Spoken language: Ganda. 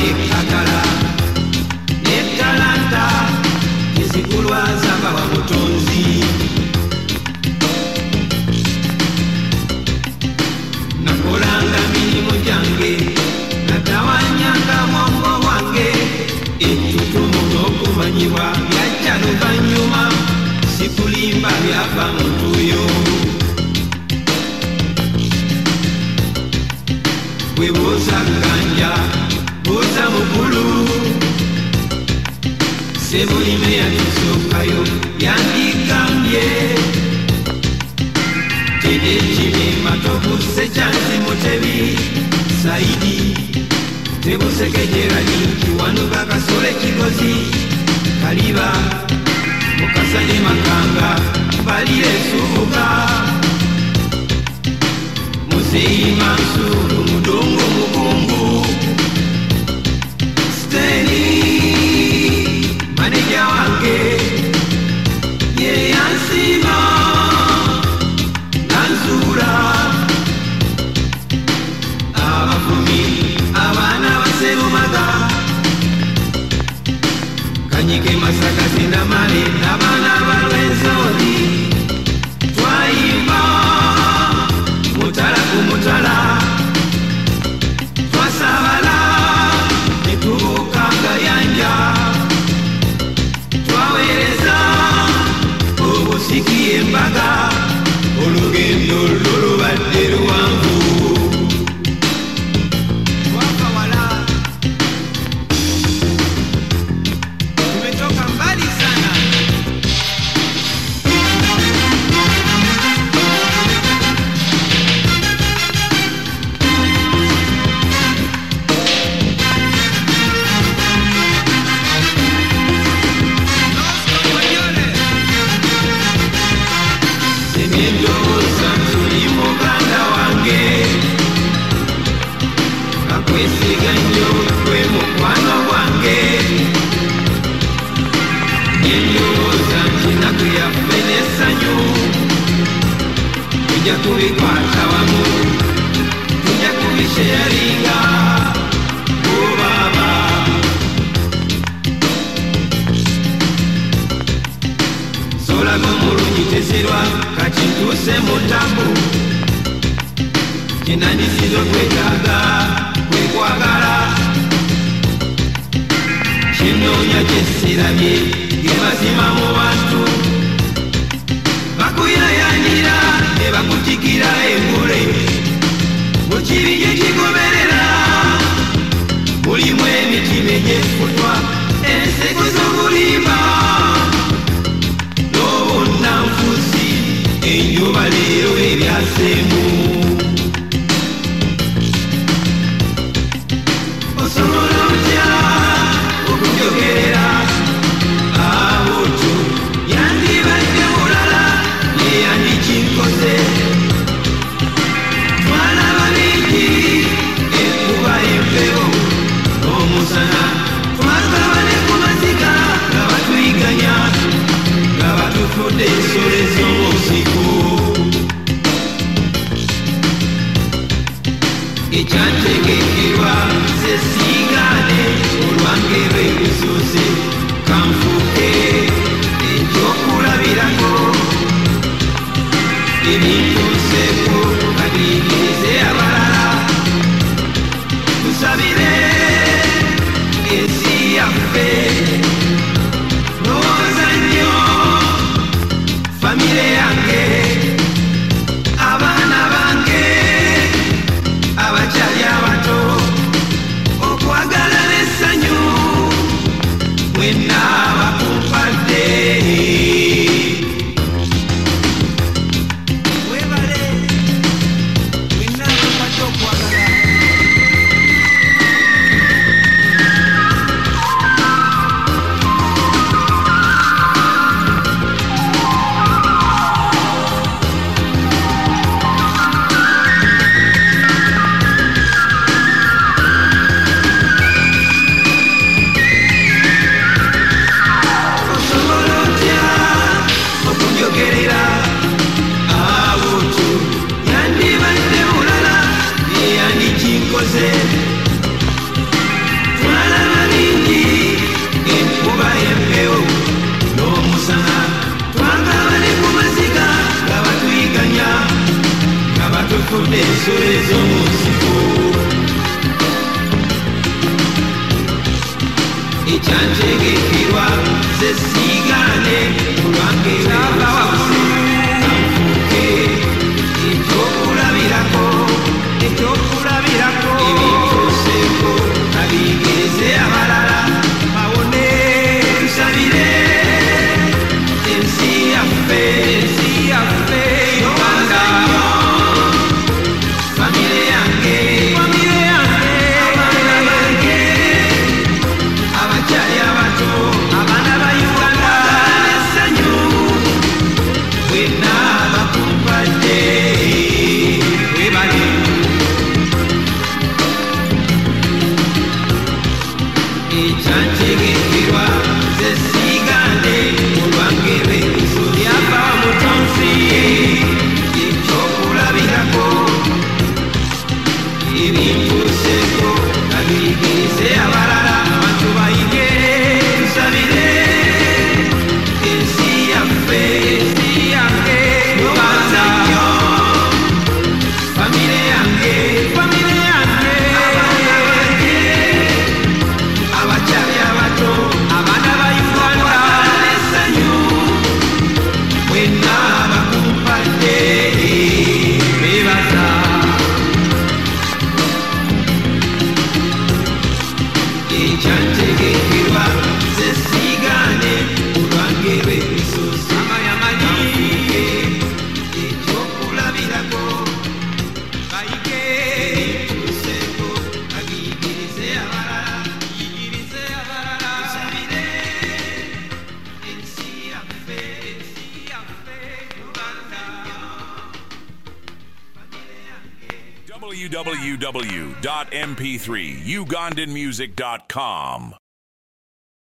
ekagala netalanta ezikulwaza bawa mutonzi nakolanga mirimu gyange natawanyanga mwongo wange ettutumu n'okumanyibwa byajja luvannyuma sikulimba byava mutuyo bwe buuza gganja buuza mukulu sebulime yatusookayo yandigambye tekimima tobuse kyansi mutebi saidi tebusekejerani kiwanuka kasole kigozi kaliba mukasane makanga balire subuka muzeyi mansuru mudongo mukungu steni maneja wange yeyansima nanzura abafumi abaana baserumaga kanyike masaka sindamale abaana balwenzoli twayimba mutala kumutala twasabala netubukanga yanja twaweereza obusikiye embaga olugendo lulubadde luwanvu twakawala tumetoka mbali sana kwesiganyo kwe mukwano gwange endowooza nkinaku yaffe n'essanyu tujja kubikwata wamu tujja kubisheyaringa obaaba solaga omulungi tezirwa kati ntuuse mu ntambu kinandisiza okwetaaga kwagala kinoonya kyesirabye gebazima mu bantu bakuyayanira ne bakutikira engule mukibi gye kigoberera mulimu emitima egyefutwa enseko z'obulimba n'obonnanfusi enjuba leero ebyaseemu Twagabane ku maziga nga batwiga n'ensolo ez'omunsiko ekyantegekebwa ze siigane olwange kyava waggulu kanfuuke ekyokulabirako ebintuuseeko abiyigirize abalala bawone tusabire ensi yaffe Uganda famire yange abaana bange abakyali abato abaana ba Uganda n'essanyu bwenna bakumpadde webali ekyantegekerwa ze siigande olwange lw'emiso lyava mu tonsi ekyokulabirako ebintuuseeko abiyigirize abalala abantu bayige tusabire ensi yaffe Uganda famire yange abaana bange abakyali abato abaana ba Uganda n'essanyu bwenna bakumpadde beebaza ekyantegekerwa ze siigane olwange lw'emisozi kanfuuke ekyokulabirako bayige ebintuuseeko bagiyigirize abalala tusabire ensi yaffe Uganda famire yange www.mp3ugandanmusic.com